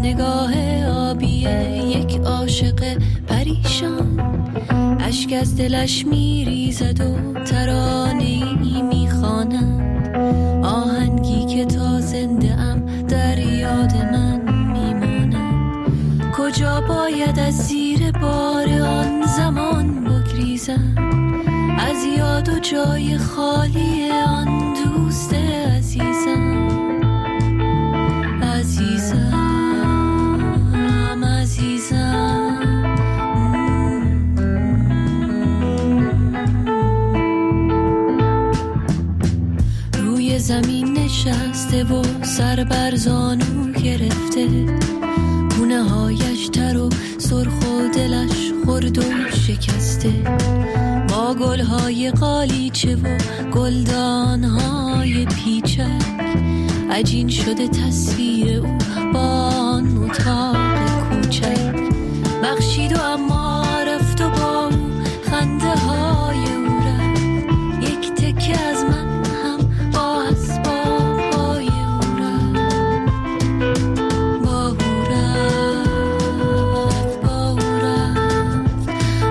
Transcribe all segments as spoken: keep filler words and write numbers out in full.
نگاه آبی یک عاشق پریشان، اشک از دلش میریزد و ترانه‌ای میخواند، آهنگی که تا زنده ام در یاد من میماند. کجا باید از زیر بار آن زمان بگریزم، از یاد و جای خالی آن دوست عزیزم. عزیزم عزیزم روی زمین نشسته و سر بر زانو گرفته، گونه هایش تر و سرخ و دلش خرد و شکسته. با گلهای قالیچه و گلدانهای پیچک، عجین شده تصویر او با آن اتاق کوچک. بخشید و اما رفت و با او خنده های او رفت، یک تکه از من هم با اسباب های او رفت. با او رفت با او رفت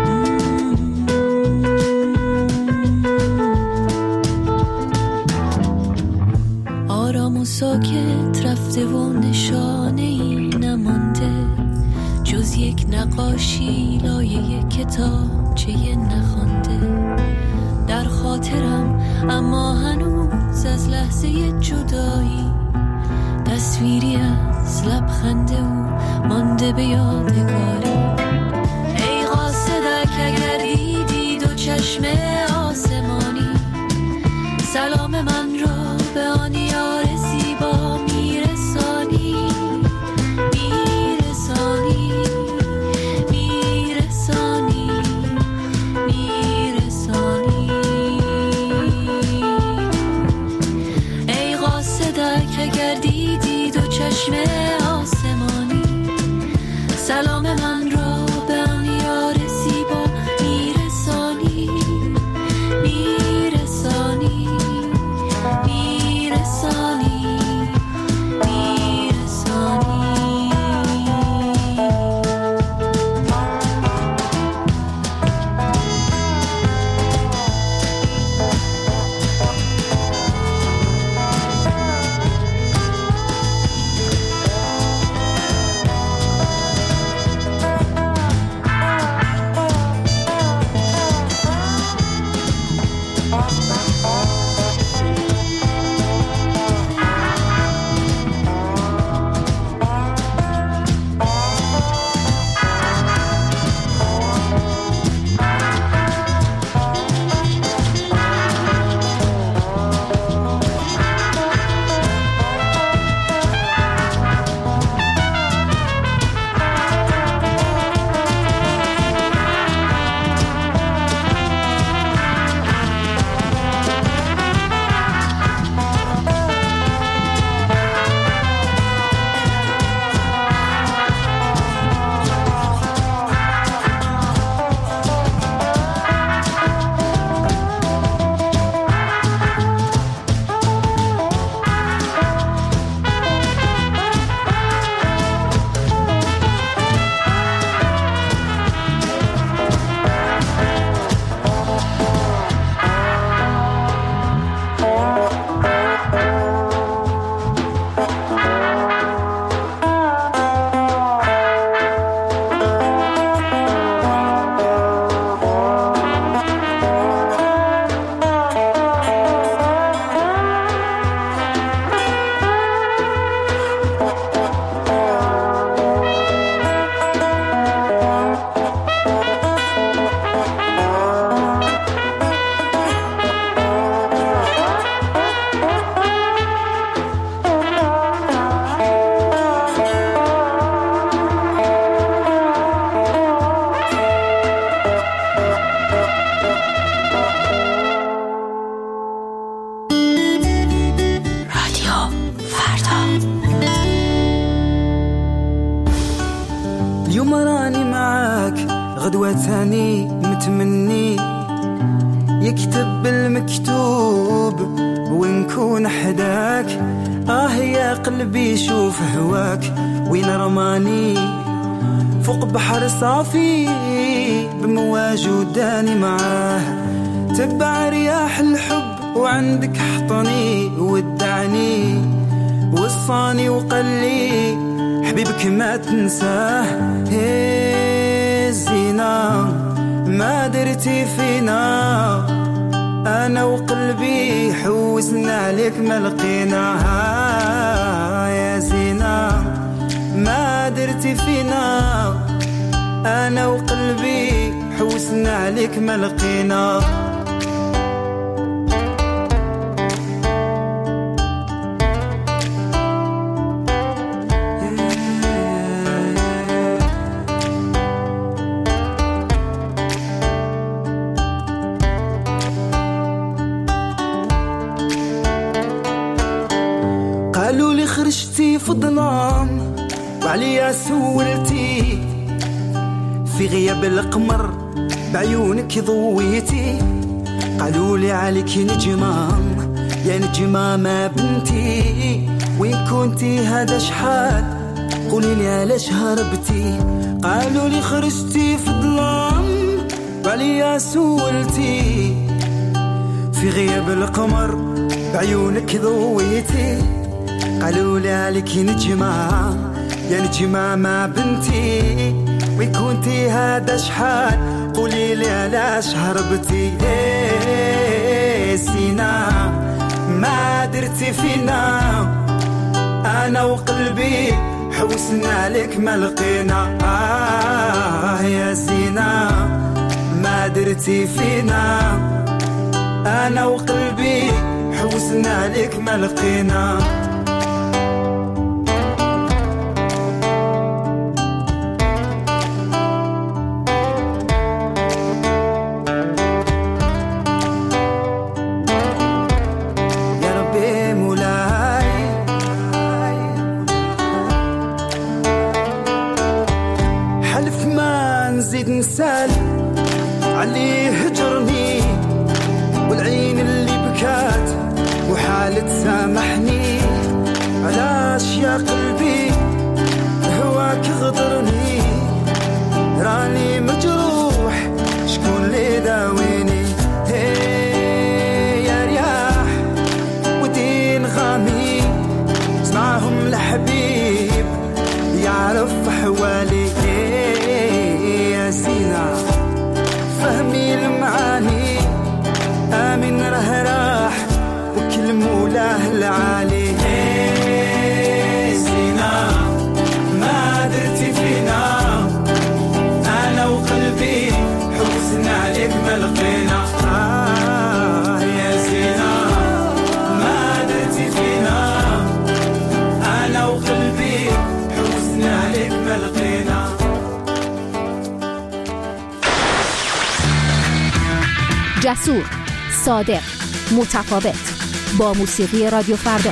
آرام و ساکت رفته و نشانه ای نمانده، جز یک نقاشی لایه کتابچه نخوانده. در خاطرم اما هنوز از لحظه جدایی، تصویری از لبخند او مانده به یادگاری. ای قاصدک اگر دیدی دو چشم آسمانی، سلام من را به آن یار زیبا میرسانی. میرسانی میرسانی میرسانی ای قاصدک اگر دیدی دو چشم آسمانی، سلام من را به آن یار زیبا میرسانی. میرسانی میرسانی اليوم راني معاك غدوة تاني متمني يكتب بالمكتوب ونكون حداك آه يا قلبي شوف هواك وين رماني فوق بحر صافي بمواج وداني معاه تبع رياح الحب وعندك حطني ودعني وصاني وقلي حبيبك ما تنساه هي الزينة ما درتي فينا أنا وقلبي حوسنا عليك ما لقيناها يا زينة ما درتي فينا أنا وقلبي حوسنا عليك ما لقينا قالوا لي خرجتي في الظلام وعليا سولتي في غياب القمر بعيونك ضويتي قالوا لي عليك نجمة يا نجمة ما بنتي وين كنتي هذا شحال قولي لي علاش هربتي قالوا لي خرجتي في الظلام وعليا سولتي في غياب القمر بعيونك ضويتي قالوا لي عليك نجمة يا نجمة ما بنتي وين كنتي هذا شحال قولي لي علاش هربتي إيه سينا ما درتي فينا أنا وقلبي حوسنا عليك ما لقينا آه يا سينا ما درتي فينا أنا وقلبي حوسنا عليك ما لقينا نسال عليه هجرني والعين اللي بكات وحالة سامحني علاش يا قلبي هواك غدرني راني مجروح شكون اللي داويني هي يا رياح ودين غامي اسمعهم الحبيب يعرف حوالي سينا فهمي المعاني آمن راه راح وكل مولاه العالي سينا ما درتي فينا أنا وقلبي حوسنا عليك ما لقينا آه يا سينا ما درتي فينا أنا وقلبي حوسنا عليك ما لقينا جسور، صادق، متفاوت با موسیقی رادیو فردا.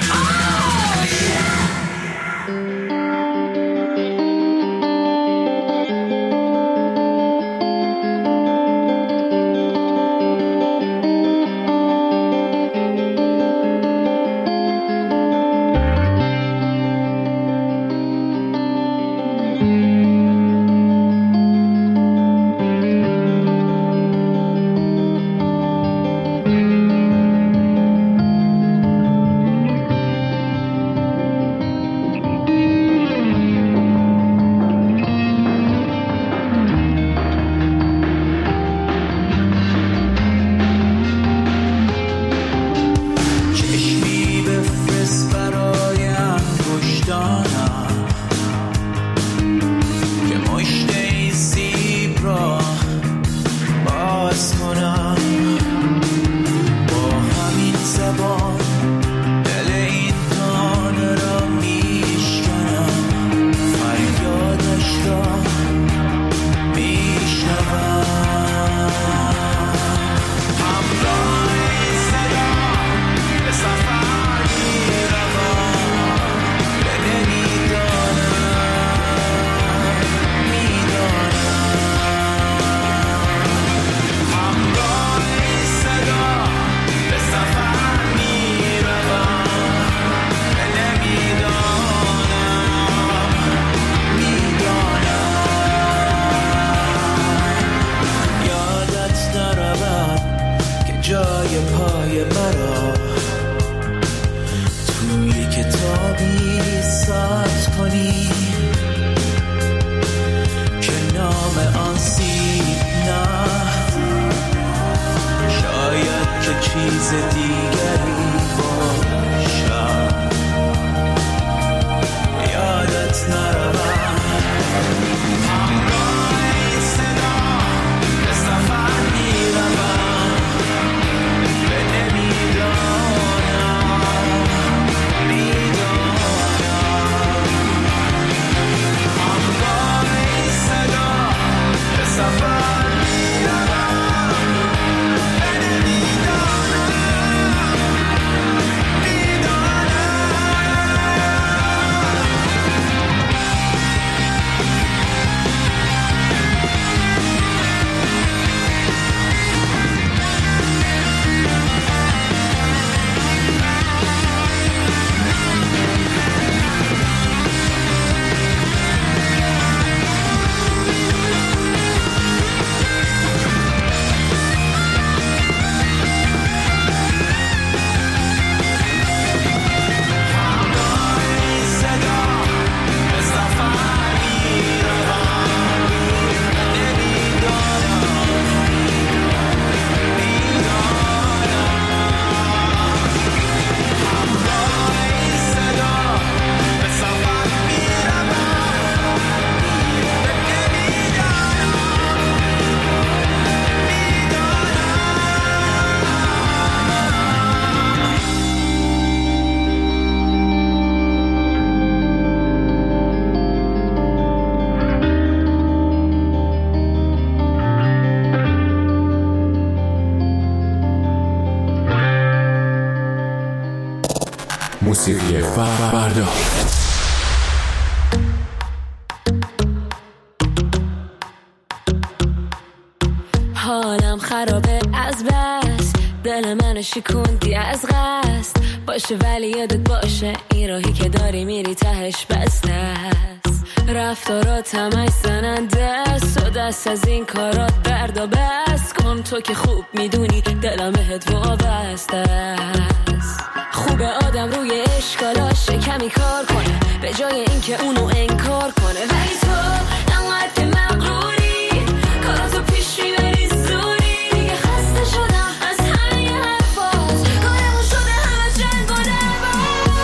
توی کتابی ثبت کنی که نام آن سیب نه، شاید که چیز دیگری باشد، یادت نروم. موسیقی فردا. حالم خرابه از بس، دل منو شکوندی از قصد. باشه ولی یادت باشه این راهی که داری میری تهش بسته است. رفتارات همش زننده است و دست از این کارات بردا بس کن. تو که خوب میدونی دلم بهت وابسته است. خوبه آدم روی اشکالاش کمی کار کنه به جای اینکه اونو انکار کنه. ولی تو انقدر که مغروری کاراتو پیش میبری زوری. دیگه خسته شدم از همه حرفات، کارمون شده همه جنگ و دعوا.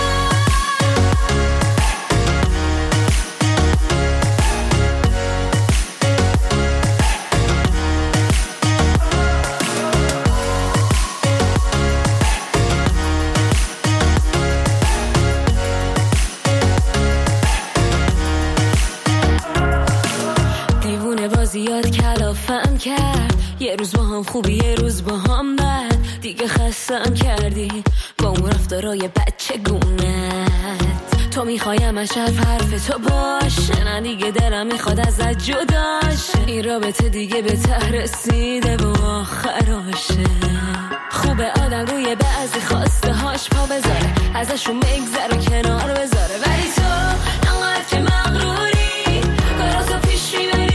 زیاد کلافم کرد، یه روز با هم خوبی یه روز با هم بد. دیگه خستم کردی با اون رفتارای بچه گونت. تو میخوایم از شرف حرف تو باشه، نه دیگه دلم میخواد ازت جداشه. این رابطه دیگه به ته رسیده و آخراشه. خوبه آدم روی بعضی خواسته هاش پا بذاره، ازشون بگذره کنار بذاره. ولی تو انقدر که مغروری کاراتو پیش میبری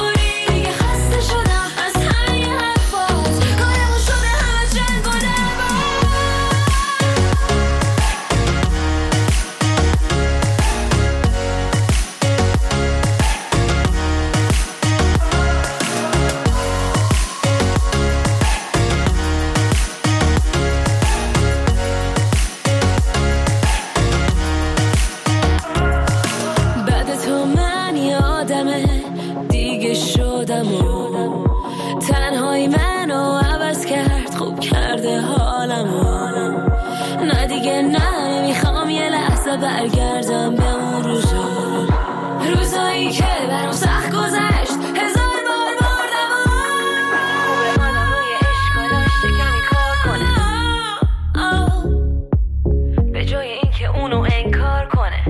تنهایی منو عوض کرد، خوب کرده حالمو. نه دیگه نه نمیخوام یه لحظه برگردم به اون روزا، روزایی که برام سخت گذشت هزار بار بردم. خوبه آدم روی اشکالاش کمی کار کنه به جای اینکه اونو انکار کنه.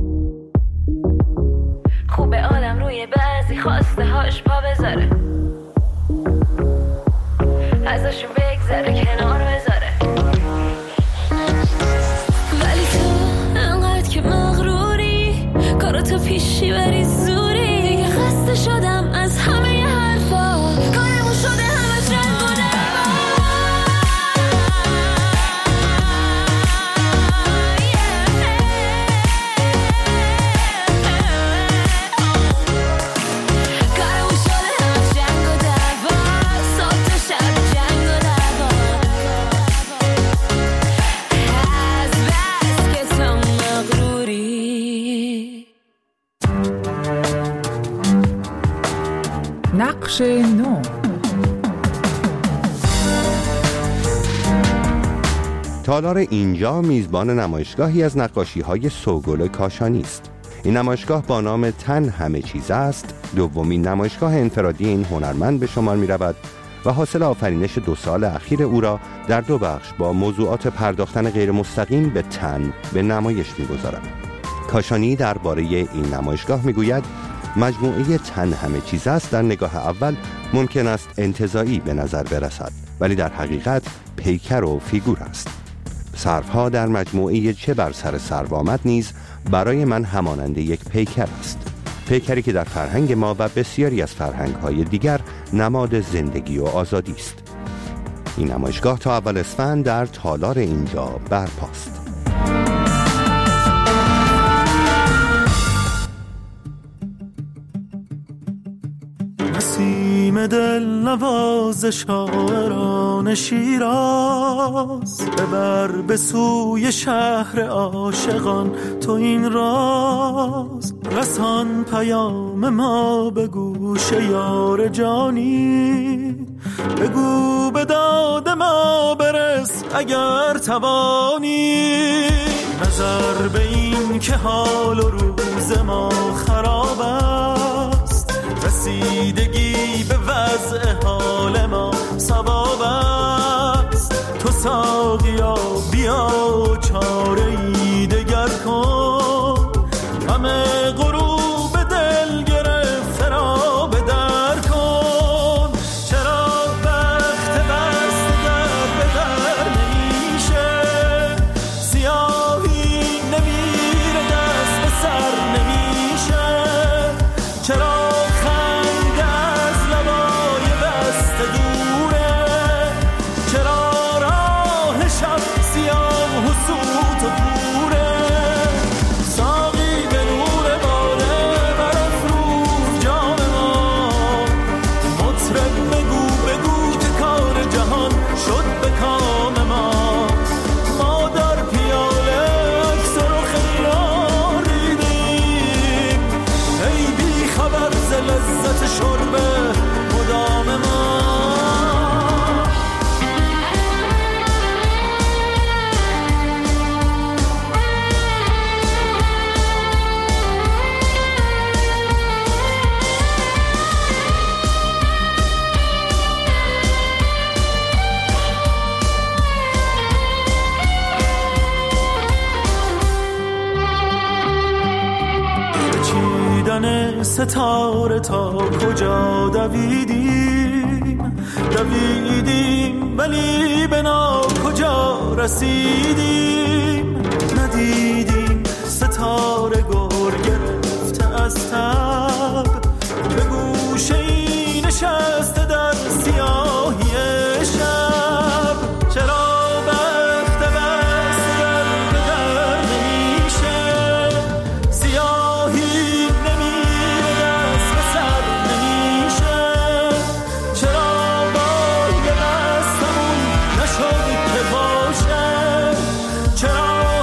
خوبه آدم روی بعضی خواسته هاش پا بذاره، ازشون بگذره کنار بذاره. ولی تو انقدر که مغروری کاراتو پیشی بری زوری. دیگه خسته شدم از همه حرفا، کارمون شده همه جنگ و دعوا. yeah. نقش نو. تالار اینجا میزبان نمایشگاهی از نقاشی‌های سوگل کاشانی است. این نمایشگاه با نام تن همه چیز است دومین نمایشگاه انفرادی این هنرمند به شمار می‌رود و حاصل آفرینش دو سال اخیر او را در دو بخش با موضوعات پرداختن غیر مستقیم به تن به نمایش می‌گذارد. کاشانی درباره این نمایشگاه می‌گوید مجموعه تن همه چیز است در نگاه اول ممکن است انتزاعی به نظر برسد، ولی در حقیقت پیکر و فیگور است. سروها در مجموعه چه بر سر سرو آمد نیز برای من همانند یک پیکر است، پیکری که در فرهنگ ما و بسیاری از فرهنگ‌های دیگر نماد زندگی و آزادی است. این نمایشگاه تا اول اسفند در تالار اینجا برپاست. نسیم دل نواز شاعران شیراز، ببر به سوی شهر عاشقان تو این راز. رسان پیام ما به گوش یار جانی، بگو به داد ما برس اگر توانی. نظر به این که حال و روز ما خراب است، رسیدگی به وضع حال ما ثواب است. تو ساقیا بیا چاره ای دگر کن، همه غروب دل گرفته را به در کن. چرا وقت بست در به در نمیشه، سیاهی نمیره دست به سر نمیشه. چرا ستاره تا کجا دویدیم دویدیم ولی به نا کجا رسیدیم. ندیدیم ستاره گر گرفته از تب، به گوشه ای نشسته در سیاهی شب. چرا وقت بست در به در نمیشه، سیاهی نمیره دست به سر نمیشه. چرا باید دستمون نشد که باشه، چرا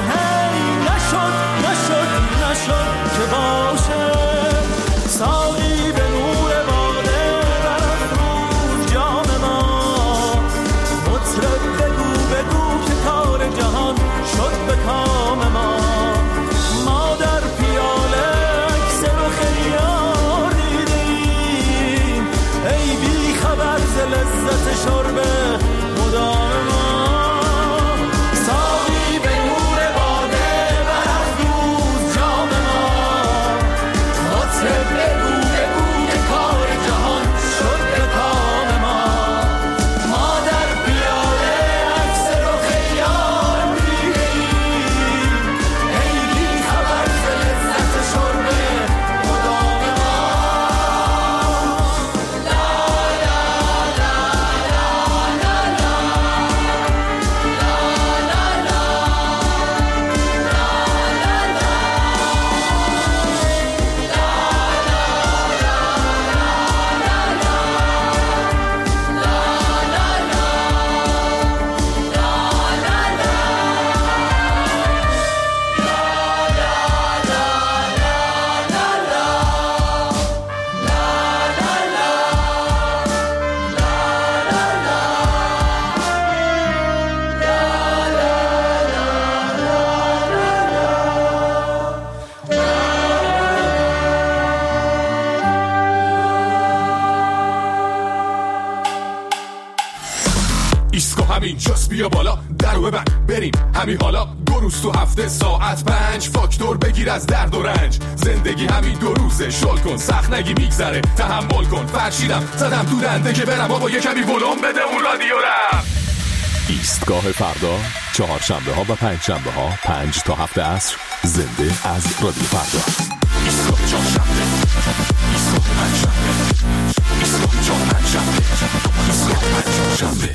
اینجاست بیا بالا درو ببند بریم همین حالا دو روز تو هفته ساعت پنج فاکتور بگیر از درد و رنج زندگی همین دو روزه شل کن سخت نگی میگذره تحمل کن فرشیدم زدم تو دنده که برم بابا یه کمی ولوم بده اون رادیو رم. ایستگاه فردا چهارشنبه ها و پنج شنبه ها پنج تا هفت عصر زنده از رادیو فردا. ایستگاه چهارشنبه ایستگاه پنج شنبه ایستگاه چهار پنج شنبه ایستگاه پنج شنبه.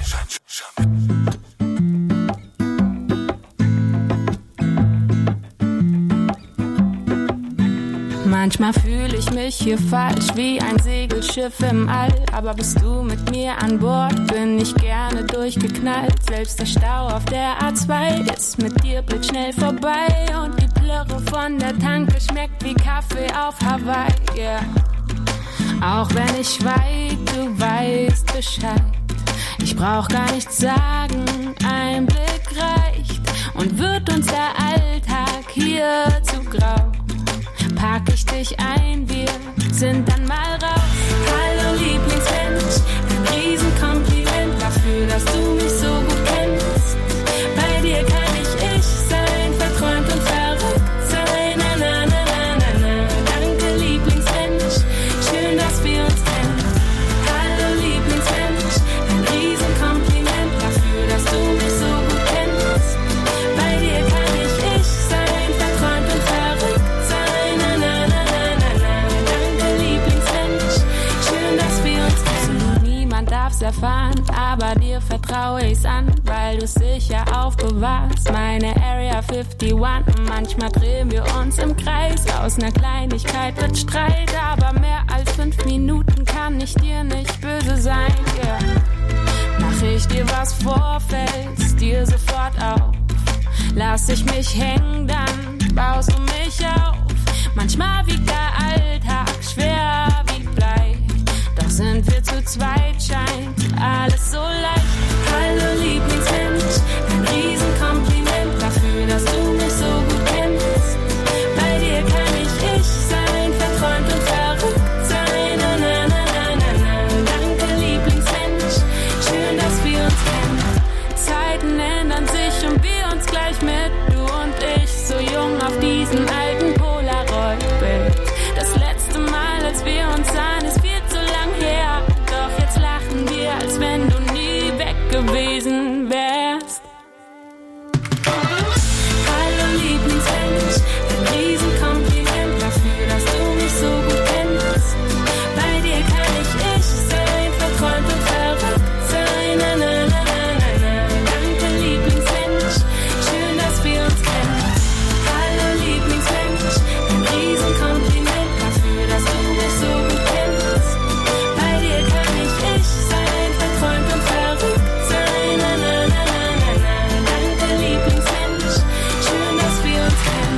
Manchmal fühle ich mich hier falsch wie ein Segelschiff im All. Aber bist du mit mir an Bord, bin ich gerne durchgeknallt. Selbst der Stau auf der A zwei ist mit dir blitzschnell vorbei. Und die Plörre von der Tanke schmeckt wie Kaffee auf Hawaii, yeah. Auch wenn ich weit, du weißt Bescheid. Ich brauch gar nichts sagen, ein Blick reicht. Und wird uns der Alltag hier zu grau, pack ich dich ein, wir sind dann mal raus. Hallo Lieblingsmensch, ein Riesenkompliment dafür, dass du mich so gut kennst. Bei dir kann ich ich sein, verträumt und verrückt sein. Na, na, na, na, na, na. Danke Lieblingsmensch, schön, dass wir uns kennen. Hallo Lieblingsmensch, ein Riesenkompliment dafür, dass du mich so gut kennst. Bei dir kann ich ich sein, verträumt und verrückt sein. Darf's erfahren, aber dir vertraue ich's an, weil du's sicher aufbewahrst. Meine Area einundfünfzig und manchmal drehen wir uns im Kreis. Aus ner Kleinigkeit wird Streit, aber mehr als fünf Minuten kann ich dir nicht böse sein, yeah. Mach ich dir was vor, fällst dir sofort auf. Lass ich mich hängen, dann baust du mich auf. Manchmal wiegt der Alltag schwer wie Blei, doch sind wir zu zweit, scheint alles so leicht. Hallo Lieblingsmensch, ein Riesenkompliment dafür, dass du mich so gut kennst. Bei dir kann ich ich sein, verträumt und verrückt sein. Na, na, na, na, na, na. Danke Lieblingsmensch, schön, dass wir uns kennen. Zeiten ändern sich und wir uns gleich mit, du und ich, so jung auf diesem alten Polaroid-Bild. Das letzte Mal, als wir uns sahen, ist viel zu lang her. Doch jetzt lachen wir, als wenn du nie weg gewesen wärst. Hallo Lieblingsmensch, ein Riesenkompliment dafür, dass du mich so gut kennst. Bei dir kann ich ich sein, verträumt und verrückt sein. Na, na, na, na, na, na. Danke Lieblingsmensch, schön, dass wir uns kennen. Hallo Lieblingsmensch, ein Riesenkompliment dafür, dass du mich so gut kennst. Bei dir kann ich ich sein, verträumt und verrückt sein. Na, na, na, na, na, na. Danke Lieblingsmensch, schön, dass wir uns kennen.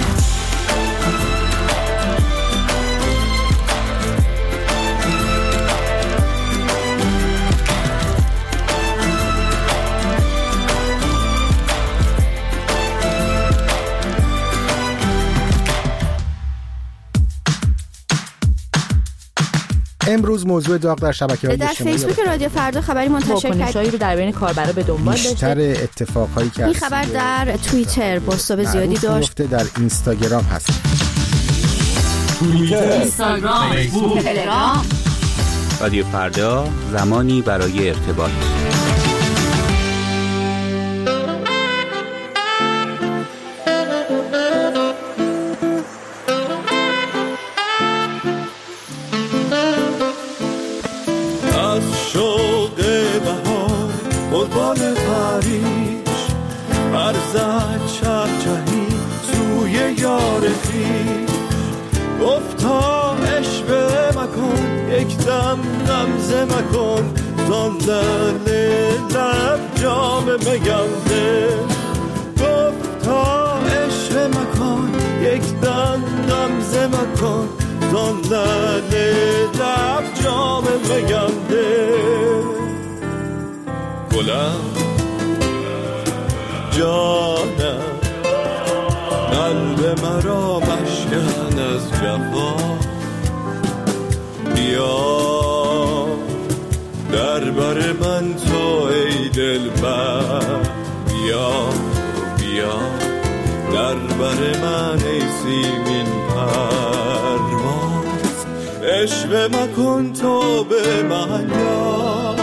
امروز موضوع داغ در شبکه‌های در اجتماعی فیسبوک رادیو فردا خبری منتشر واکنش‌هایی رو در بین کاربرا به دنبال داشته. بیشتر اتفاقهایی که این خبر در توییتر بازتاب زیادی داشت. در اینستاگرام هست. توییتر، اینستاگرام، فیسبوک، تلگرام. رادیو فردا، زمانی برای ارتباط. زد چهچهی سوی یار خویش گفتا عشوه مکن یک دم نمزه مکن زندن لب جام میانده گفتا عشوه مکن یک دم نمزه مکن زندن لب جام میانده گلم جانم قلب مرا مشکن از جفا بیا در بر من تو ای دلبر بیا بیا در بر من ای سیمین پرواز اشوه مکن تو به من یار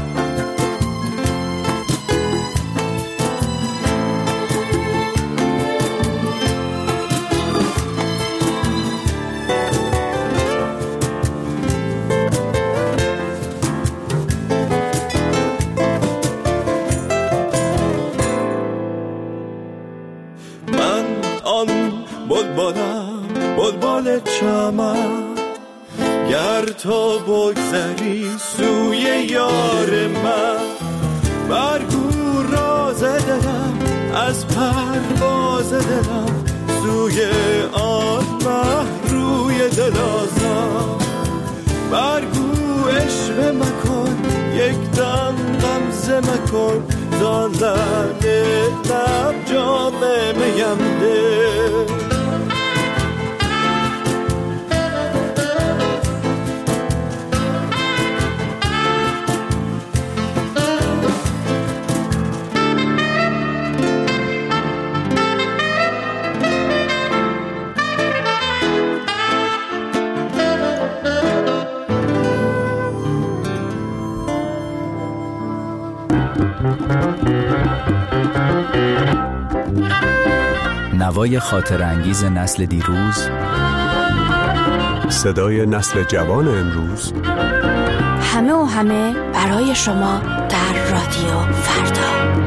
بلبل چمن گر تو بگذری سوی یار من برگو راز دلم از پرواز دلم سوی آن مه روی دلازم برگو عشق مکن یک دم غمزه مکن زان لعل لب جام میم ده نوای خاطر انگیز نسل دیروز، صدای نسل جوان امروز، همه و همه برای شما در رادیو فردا.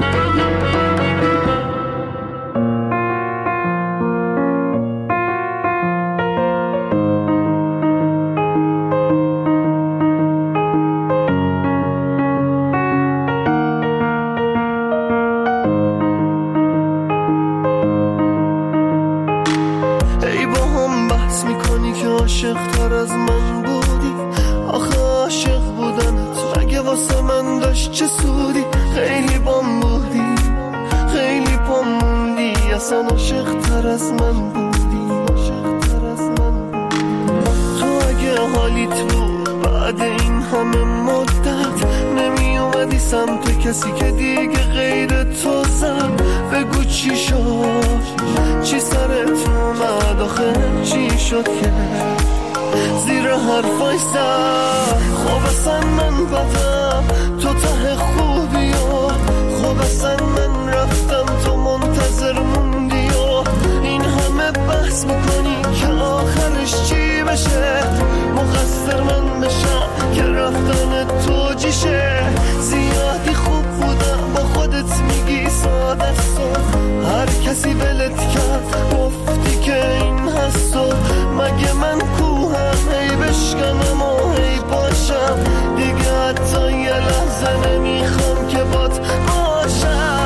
کسی که دیگه غیر تو زد بگو چی شد چی سرت اومد آخه چی شد که زیر حرفای زد خب اصلا من بدم تو ته خوبی و خب اصلا من رفتم تو منتظر موندی و این همه بحث میکنی که آخرش چی بشه مقصر من بشم که رفتن تو جیشه زیادی خوب بودم با خودت میگی ساده ساد هر کسی ولت کرد گفتی که این هست و مگه من کوهم هی بشکنم و هی باشم دیگه حتی یه لحظه نمیخوام که بات باشم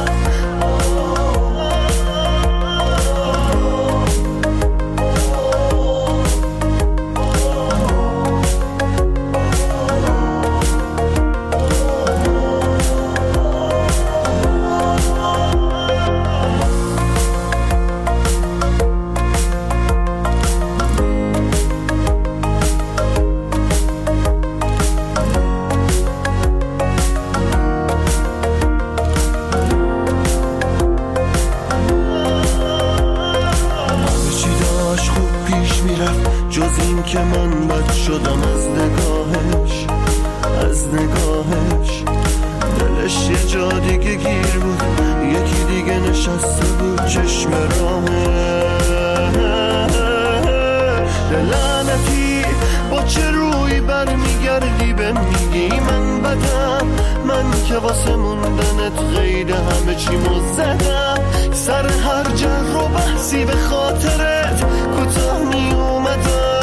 که من بد شدم از نگاهش از نگاهش دلش یه جا دیگه گیر بود یکی دیگه نشسته بود چشم راهه لعنتی با چه روی برمیگردی به میگی من بدم من که واسه موندنت غیر همه چی مزدم سر هر جر و بحثی به خاطرت کوتاه می اومدم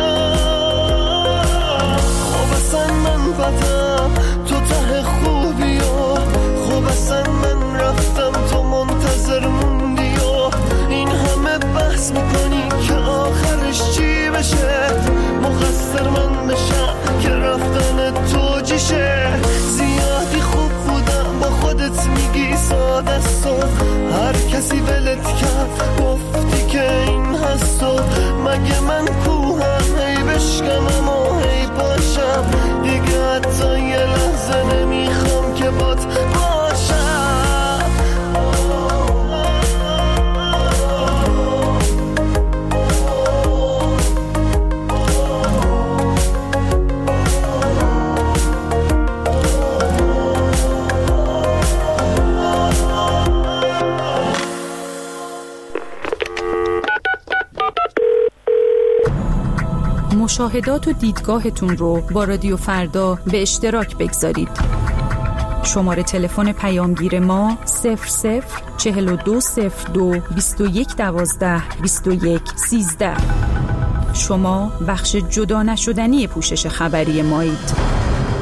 من بدم تو ته خوبی و خوب اصلا من رفتم تو منتظر موندی و این همه بحث میکنی که آخرش چی بشه مقصر من بشم که رفتن تو جیشه زیادی خوب بودم با خودت میگی ساده ساد هر کسی ولت کرد گفتی که این هست و مگه من کوهم هی بشکنم و هی باشم دیگه حتی یه لحظه نمیخوام که بات باشم مشاهدات و دیدگاهتون رو با رادیو فردا به اشتراک بگذارید. شماره تلفن پیامگیر ما صفر صفر چهل و دو صفر دو بیست و یک دوازده بیست و یک سیزده. شما بخش جدا نشدنی پوشش خبری مایید.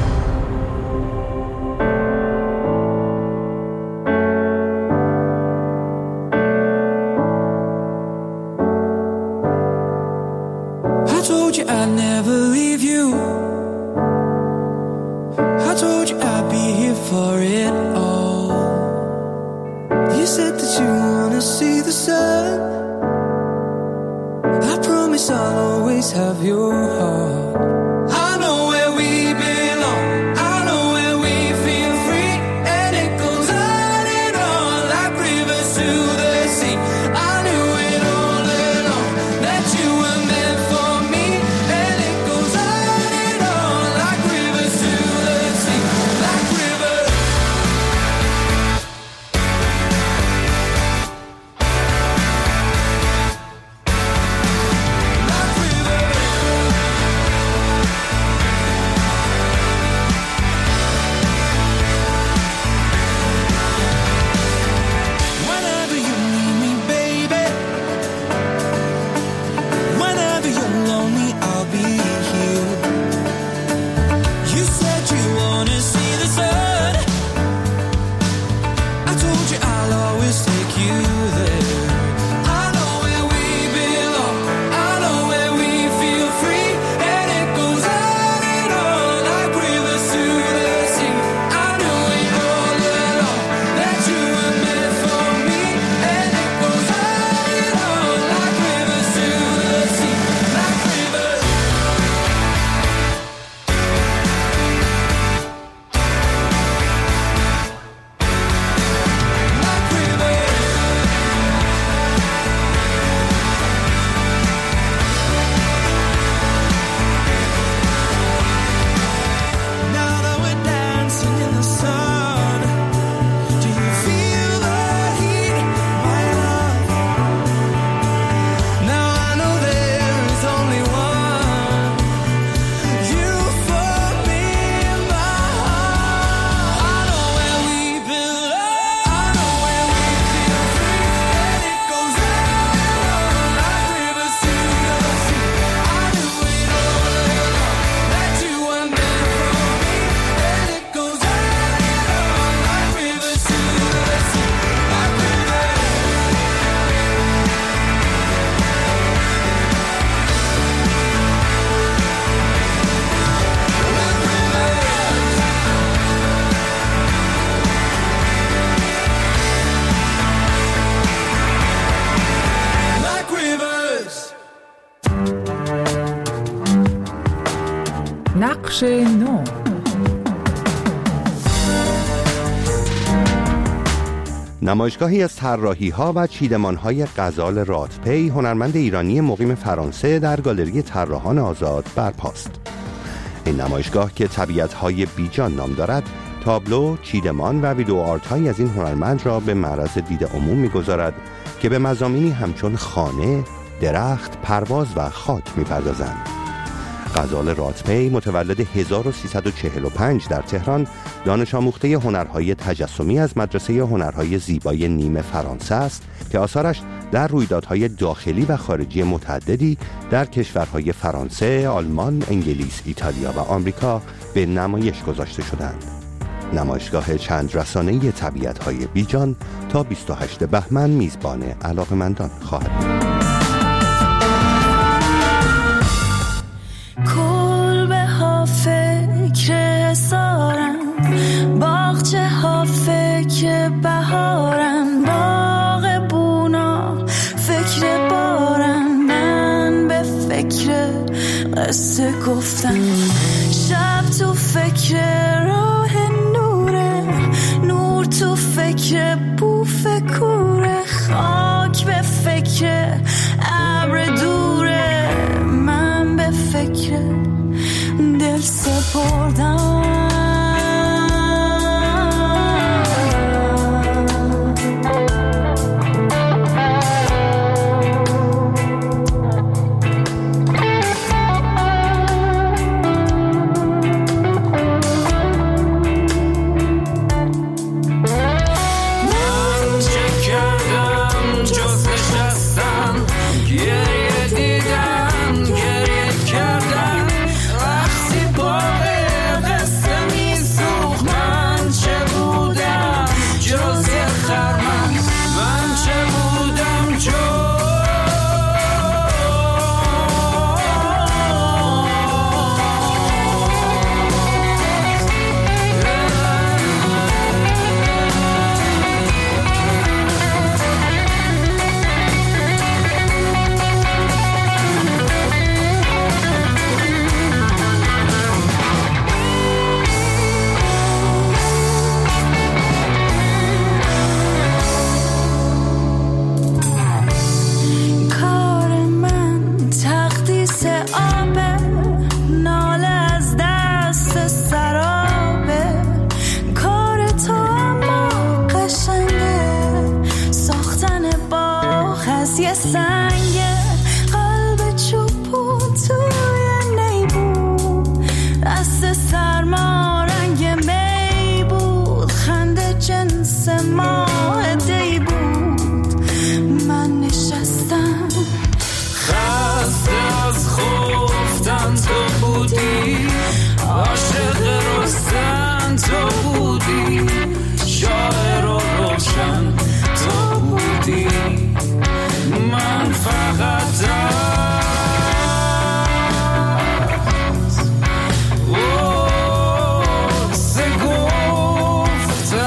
نقش نو. نمایشگاهی از طراحی‌ها و چیدمان‌های غزال راتپی، هنرمند ایرانی مقیم فرانسه، در گالری طراحان آزاد برپاست. این نمایشگاه که طبیعت‌های بیجان نام دارد، تابلو، چیدمان و ویدیو آرت‌هایی از این هنرمند را به معرض دید عموم می‌گذارد که به مضامینی همچون خانه، درخت، پرواز و خاک می‌پردازند. غزال راتپی متولد هزار و سیصد و چهل و پنج در تهران، دانش آموخته هنرهای تجسمی از مدرسه هنرهای زیبای نیم فرانسه است که آثارش در رویدادهای داخلی و خارجی متعددی در کشورهای فرانسه، آلمان، انگلیس، ایتالیا و آمریکا به نمایش گذاشته شدند. نمایشگاه چند رسانه‌ای طبیعت‌های بیجان تا بیست و هشتم بهمن میزبان علاقه‌مندان خواهد بود. کلبه ها فکر سارن، باغچه ها فکر بهارن، باغ بونا فکر بارن، من به فکر قصه گفتن، شب تو فکر راه نوره، نور تو فکر بوف کوره، خاک به فکر ابر دوره، من به فکر دل سپردم. رنگ قلب چوبون توی نیبون، دست سرما رنگ می بود، خنده جنس ماه دی بود. من نشستم خسته از خفتن تو بودی، عاشق رستن تو بودی، شاعر و روشن تو بودی. من فقط از گفتم.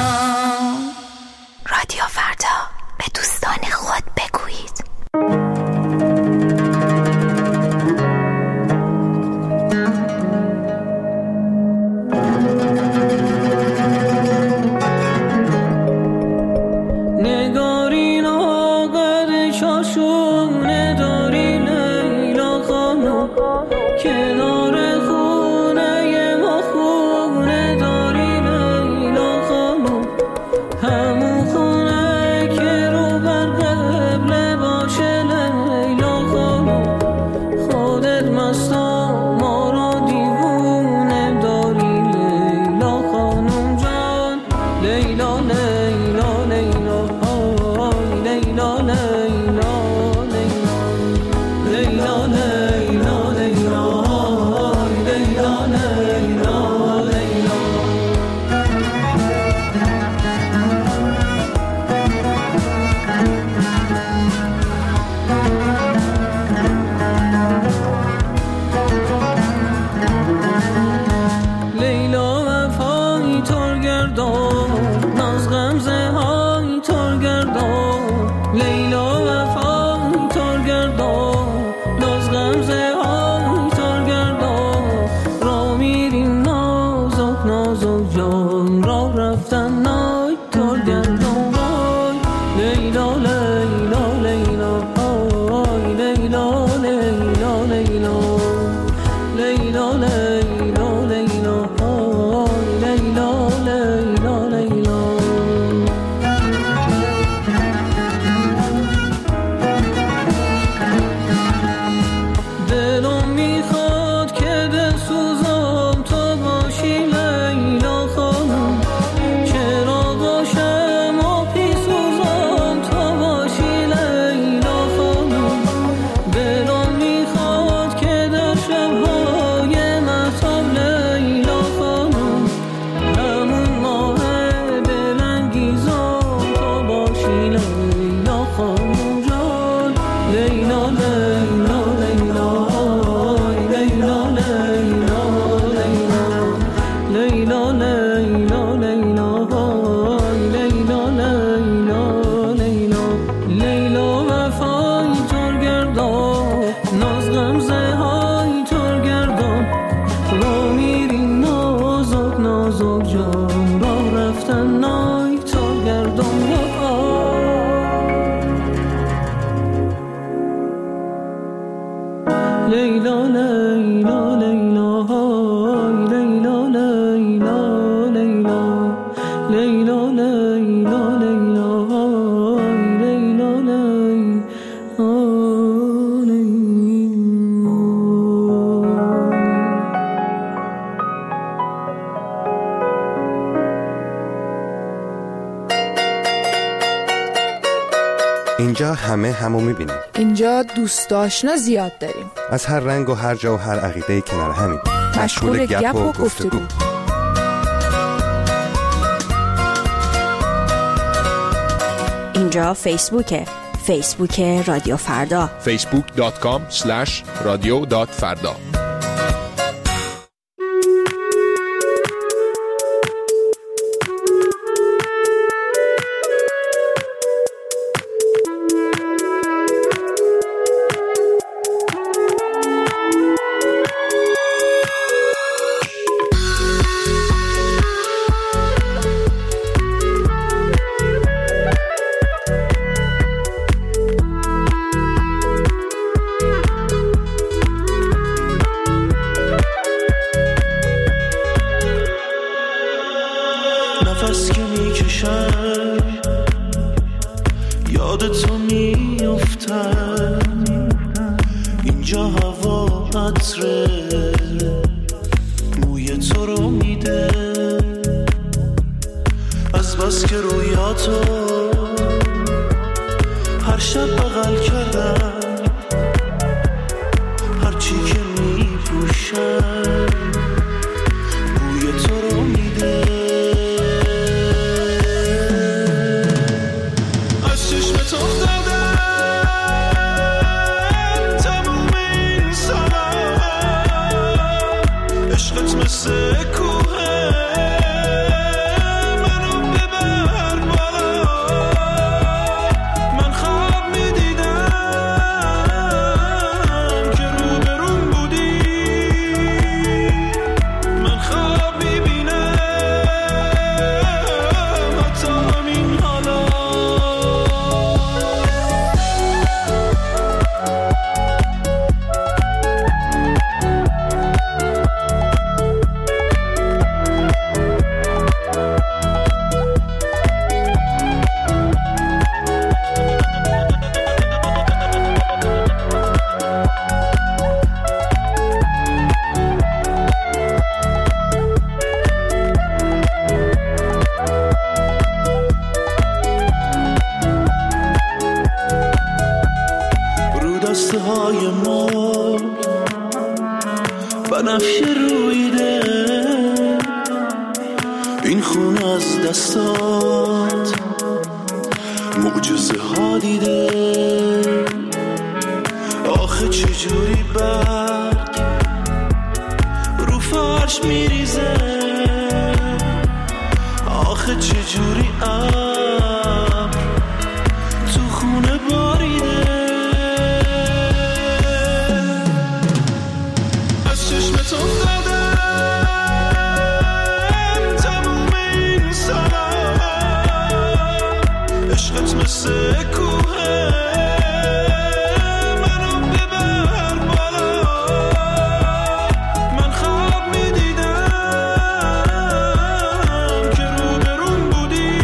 رادیو فردا، به دوستان خود بگویید. اینجا همه همو میبینیم. اینجا دوست آشنا زیاد داریم. از هر رنگ و هر جا و هر عقیده کنار همین. مشغول گپ و گفتگو. اینجا فیسبوکه. فیسبوک رادیو فردا. فیسبوک دات کام اسلش رادیو دات فردا. اینجا هوا عطره موی تو رو میده از بس که رویاتو هر شب بغل کردم هرچی که میپوشم بوی تو رو میده از چشمت افتادم تموم این سالا عشقت مثل کوهه منو ببر بالا من خواب میدیدم که روبروم بودی من خواب میبینم حتی همین حالا رو دسته های ما بنفشه رویده این خون از دستات معجزه ها دیده آخه چجوری برگ رو فرش میریزه آخه چجوری ابر تو خونه باریده از چشمت افتادم تموم این سالا عشقت مثل کوهه منو ببر بالا من خواب میدیدم که روبروم بودی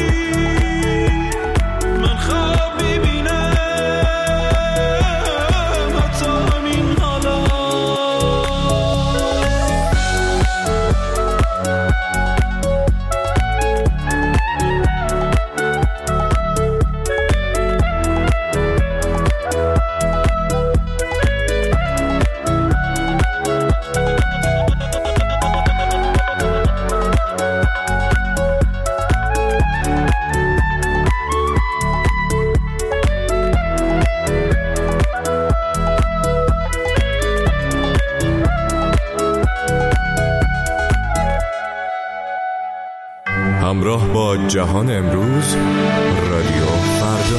من خواب میبینم حتی همین حالا همراه با جهان امروز رادیو فردا.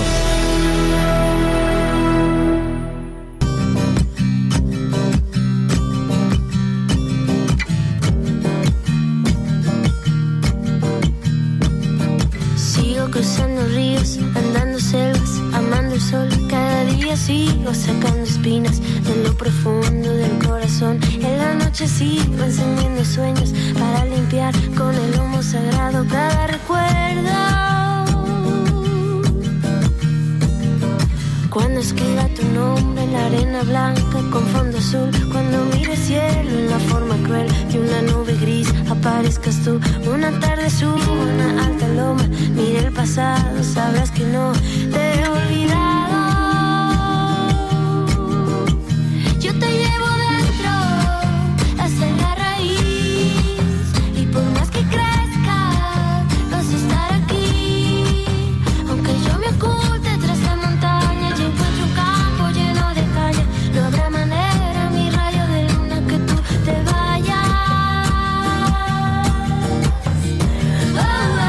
Sigo cruzando ríos, andando selvas, amando el sol. Cada día sigo sacando espinas de lo profundo del corazón. En la noche sigo encendiendo sueños para limpiar con el humo sagrado cada recuerdo. Cuando escriba tu nombre en la arena blanca con fondo azul, cuando mire el cielo en la forma cruel de una nube gris, aparezcas tú. Una tarde subo una alta loma, mire el pasado, sabrás que no te he olvidado. Yo te llevo dentro hasta la raíz y por más que crezca vas a estar aquí. Aunque yo me oculte tras la montaña y encuentro un campo lleno de caña, no habrá manera, mi rayo de luna, que tú te vayas. Oh, oh,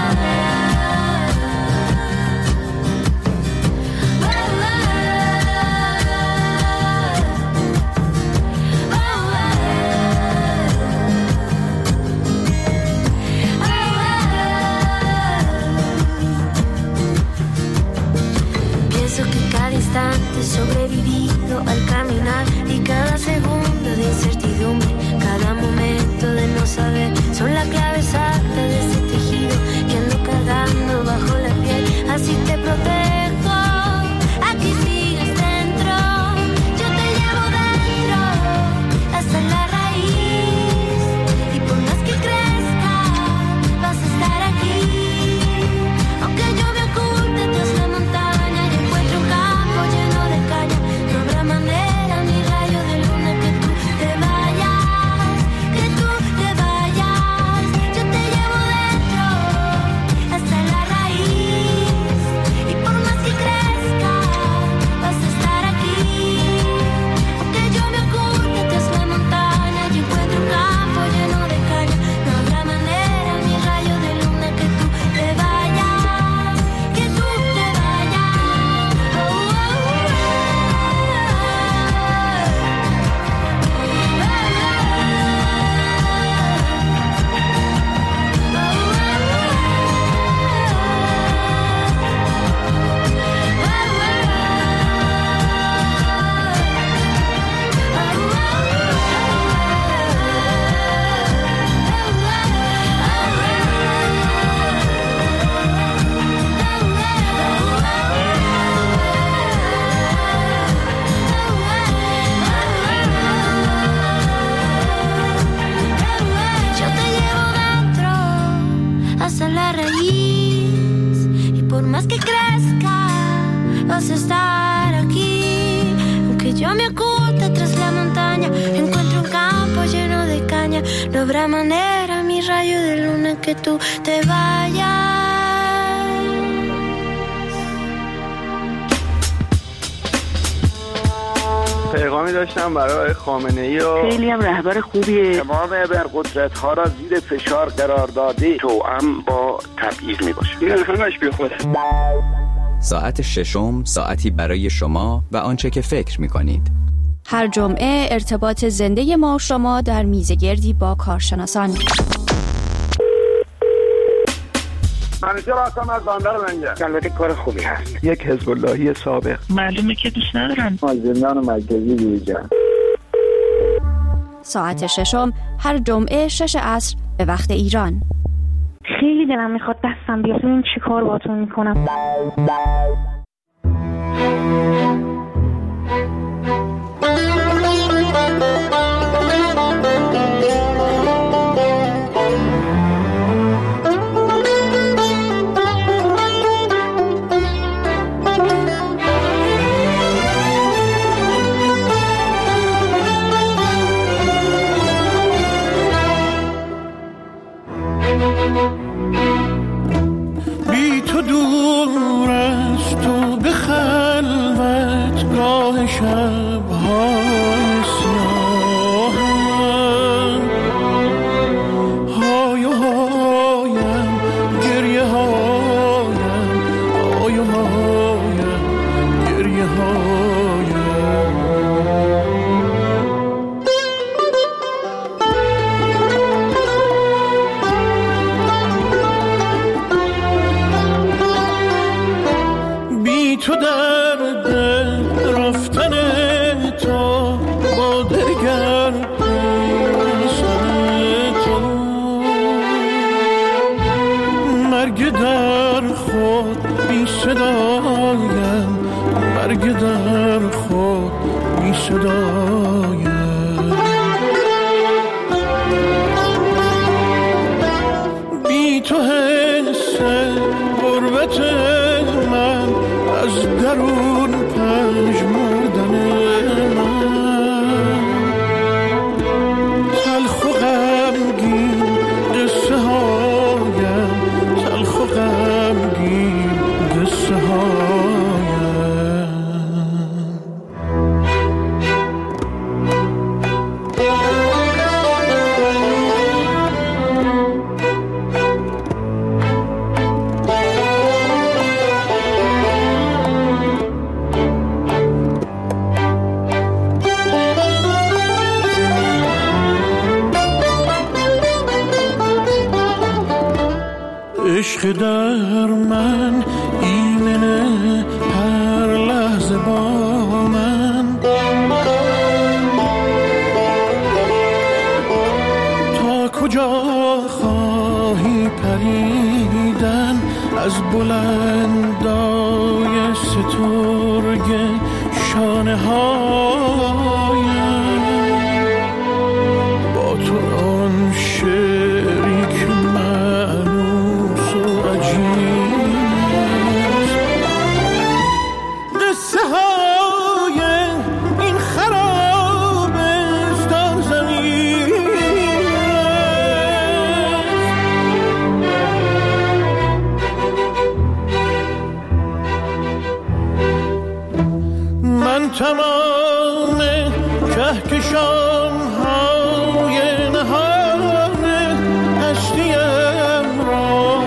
sobrevivido al caminar y cada segundo de incertidumbre, cada momento de no saber, son la clave exacta de ese tejido que ando cargando bajo la piel. Así te protejo, aquí sigues dentro, yo te llevo dentro. Io mi oculto tras la montaña, encuentro un campo lleno de caña. No habrá manera, mi rayo de luna, que tú te vayas. پیغامی داشتم برای خامنه‌ای و خیلی هم رهبر خوبیه. تمام ابرقدرت‌ها را زیر فشار قرار داده، توأم با تبعیض میباشه. این همش بیخوده. ساعت ششم، ساعتی برای شما و آنچه که فکر می‌کنید. هر جمعه ارتباط زنده ما و شما در میزگردی با کارشناسان. منیجر هستم از بندر لنگر. البته کار خوبی هست. یک حزب اللهی سابق. معلومه که دوست ندارم. از زندان مرکزی بیرون. ساعت ششم هر جمعه شش عصر به وقت ایران. خیلی دلم میخواد دستم بیاد ببین چی کار باهاتون میکنم. بی تو دور از تو به خلوت گاه شب‌های سیاهم، های و هایم گریه هایم، های و هایم گریه هایم. تو در دل رفتن تو با دگر پیوستن تو، مرگ در خود بی صدایم، مرگ در خود بی صدایم. بی تو حس غربت من از درون پژمردن من، تلخ و غمگین قصه هایم، تلخ و غمگین قصه هایم. عشق در من ایمنه هر لحظه با من، تا کجا خواهی پریدن از بلندای سترگ شانه هایم، با تو آن شعری که معنوس و عجیب، قصه های این خرابستان زمین، من تمام کهکشان های نهان هستیم را،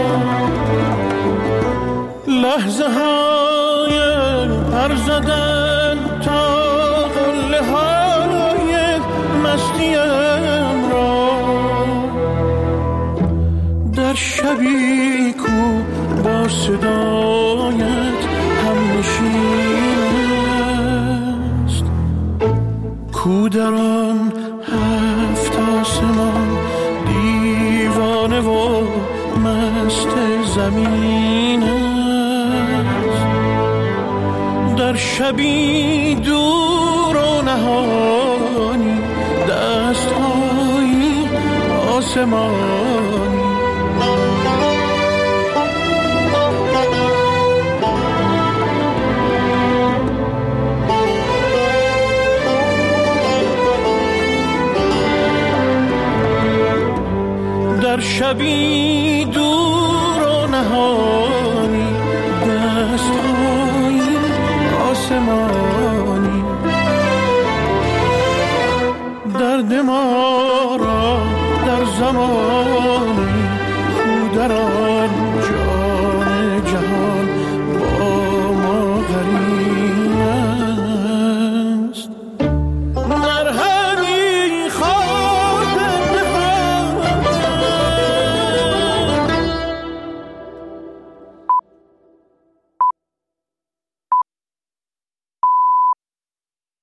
لحظه های پر زدن تا قله های مستیم را، در شبی کو با صدایت هم نشین است، کو در آن هفت آسمان دیوانه و مست زمین است، در شبی دور و نهانی دست‌های آسمانی. کبیر